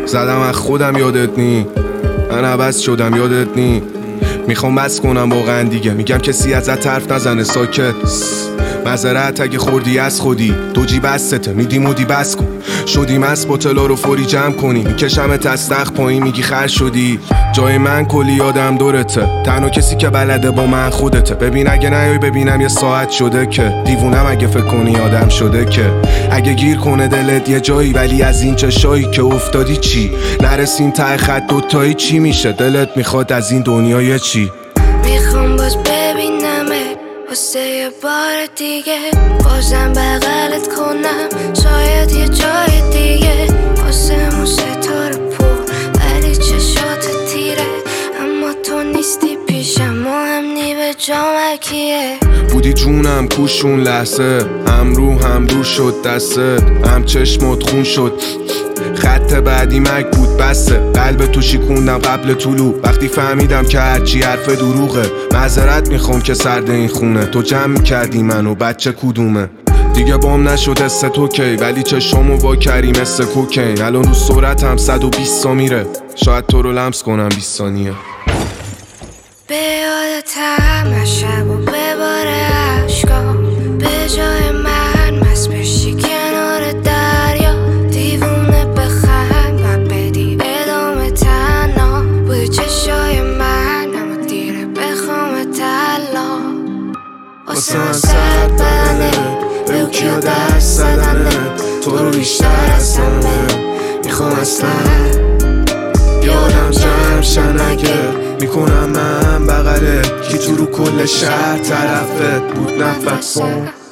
زدم از خودم یادت نی، من عوض شدم یادت نی. میخوام بس کنم واقعا دیگه، میگم کسی ازت حرف نزنه ساکت. معذرت اگه خوردی از خودی، دو جی بسته میدی مودی بس کن. شدیم از بوتلا رو فوری جمع کنی، میکشمت از تخت پایین میگی خر شدی. جای من کلی آدم دورته، تنها کسی که بلده با من خودته. ببین اگه نیای ببینم یه ساعت شده که دیوونم اگه فکر کنی آدم شده که. اگه گیر کنه دلت یه جایی ولی از این چشایی که افتادی چی؟ نرسیم ته خط دوتایی چی میشه؟ دلت میخواد از این دنیای چی؟ میخوام باز ببینمه واسه یه بار دیگه، بازم بغلت کنم شاید یه جای دیگه. واسه مو ستاره پر ولی چشات تیره، اما تو نیستی پیشم و هم نی به جامکیه. بودی جونم کوشون لحظه، هم رو شد دسته، هم چشمت خون شد. خط بعدی مک بود بسته، قلب تو شکوندم قبل طلوع. وقتی فهمیدم که هرچی حرف دروغه، معذرت میخوام که سرد این خونه. تو جمع میکردی منو بچه کدومه؟ دیگه بام نشد حس تو کی، ولی چشامو وا کردی مثل کوکین. الان رو سرعتم 120 تا میره، شاید تو رو لمس کنم 20 ثانیه. به یادتم از شب و بباره عشقا، به جای من مست بشی کنار دریا. دیوونه بخند و بدی ادامه تنها، بودی چشای من اما دیره بخوام تلا. واسه من سرد بدنه، به او کیا دست زدنه. تو رو بیشتر از همه میخوام اصلا یادم جمع شن اگه میکنم من بغله. کی تو رو کل شهر طرفت بود نفس